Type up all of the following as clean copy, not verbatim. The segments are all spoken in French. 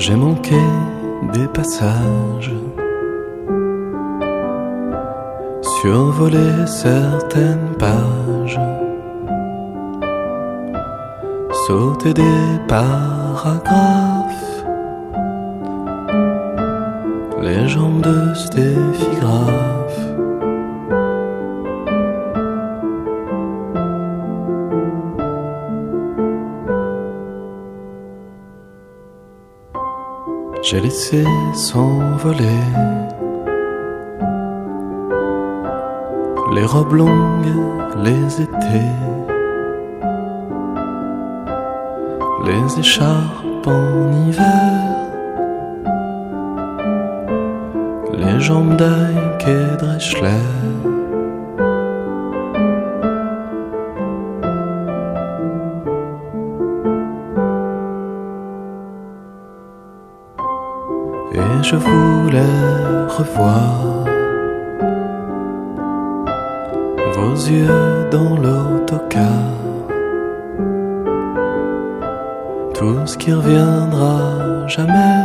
J'ai manqué des passages, survolé certaines pages, sauté des paragraphes, les jambes de stéphicgraphe. J'ai laissé s'envoler les robes longues, les étés, les écharpes en hiver, les jambes d'Ike et Drechsler. Et je voulais revoir vos yeux dans l'autocar, tout ce qui reviendra jamais,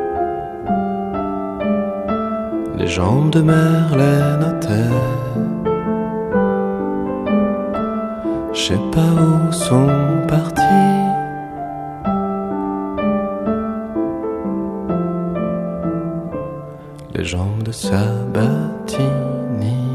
les jambes de Merlet notaire. Je sais pas où sont partis les jambes de Sabatini.